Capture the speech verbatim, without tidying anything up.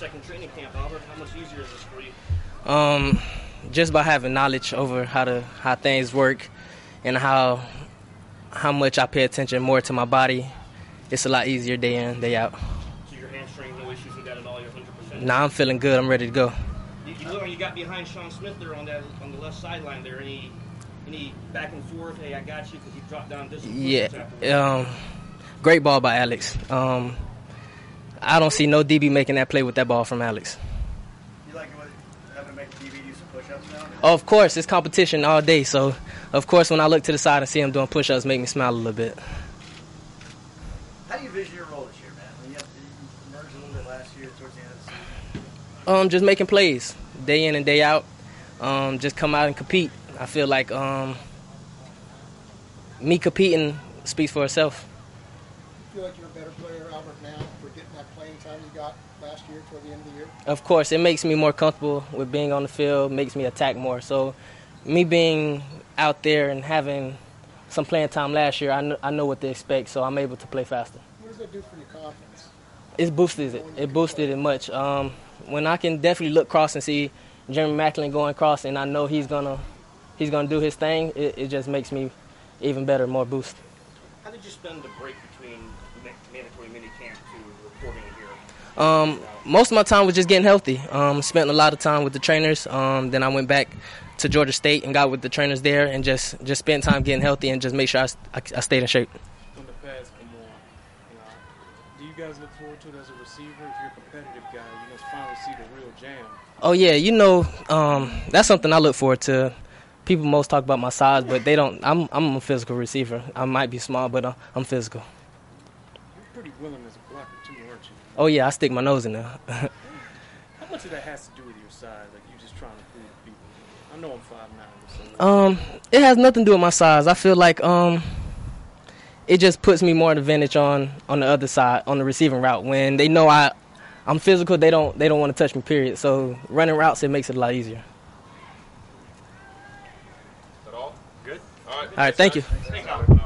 second training camp, Albert. How much easier is this for you? Um, just by having knowledge over how to how things work and how how much I pay attention more to my body, it's a lot easier day in, day out. So your hamstring, no issues with that at all? You're one hundred percent? Now I'm feeling good. I'm ready to go. You, you, look, you got behind Sean Smith there on that on the left sideline there. Any any back and forth? Hey, I got you because you dropped down this. Yeah. Um, great ball by Alex. Um, I don't see no D B making that play with that ball from Alex. You like having to make the D B do some push-ups now? Of course, it's competition all day. So, of course, when I look to the side and see him doing push-ups, make me smile a little bit. How do you envision your role this year, man? When you, have, you emerged a little bit last year towards the end of the season. Um, just making plays day in and day out. Um, just come out and compete. I feel like um, me competing speaks for itself. You feel like you're a better player, Albert, now for getting that playing time you got last year toward the end of the year? Of course, it makes me more comfortable with being on the field, makes me attack more. So me being out there and having some playing time last year, I know, I know what to expect, so I'm able to play faster. What does that do for your confidence? It's boosted it. It boosted it much. Um, when I can definitely look across and see Jeremy Maclin going across, and I know he's gonna he's gonna do his thing, it, it just makes me even better, more boost. How did you spend the break between mandatory minicamp to reporting here? Um, most of my time was just getting healthy. Um, spent a lot of time with the trainers. Um, then I went back to Georgia State and got with the trainers there, and just, just spent time getting healthy and just make sure I, I, I stayed in shape. When the pads come on, you know, do you guys look forward to it as a receiver? If you're a competitive guy, you must finally see the real jam. Oh yeah, you know, um, that's something I look forward to. People most talk about my size, but they don't. I'm I'm a physical receiver. I might be small, but uh, I'm physical. You're pretty willing as a blocker too, aren't you? Oh yeah, I stick my nose in there. How much of that has to do with your size? Like you just trying to prove to people? I know I'm five nine. So um, it has nothing to do with my size. I feel like um, it just puts me more advantage on on the other side, on the receiving route. When they know I, I'm physical, they don't they don't want to touch me. Period. So running routes, it makes it a lot easier. Is that all? Good. All right. All right. Thank you. Thanks, Albert.